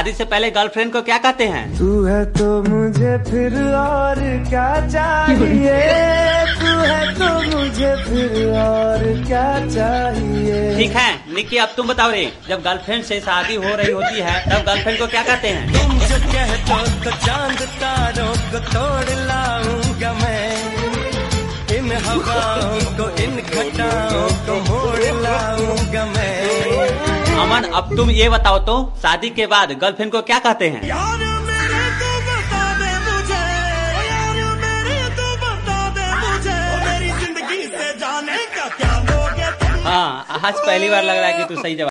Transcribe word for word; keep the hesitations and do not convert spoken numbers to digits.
शादी से पहले गर्लफ्रेंड को क्या कहते हैं? तू है तो मुझे फिर और क्या चाहिए, तू है तो मुझे फिर और क्या चाहिए। ठीक है निक्की, अब तुम बताओ रे, जब गर्लफ्रेंड से शादी हो रही होती है तब गर्लफ्रेंड को क्या कहते हैं? तुम जो कहते हो तो चांद तारों को तोड़ लाऊंगा मैं, इन हवाओं को इन घटाओं को मोड़ लाऊंगा मैं। अमन अब तुम ये बताओ तो, शादी के बाद गर्लफ्रेंड को क्या कहते हैं? यार मेरे तो बता दे मुझे, यार मेरे तो बता दे मुझे, मेरी जिंदगी से जाने का क्या लोगे तुम। हाँ आज पहली बार लग रहा है कि तू सही जवाब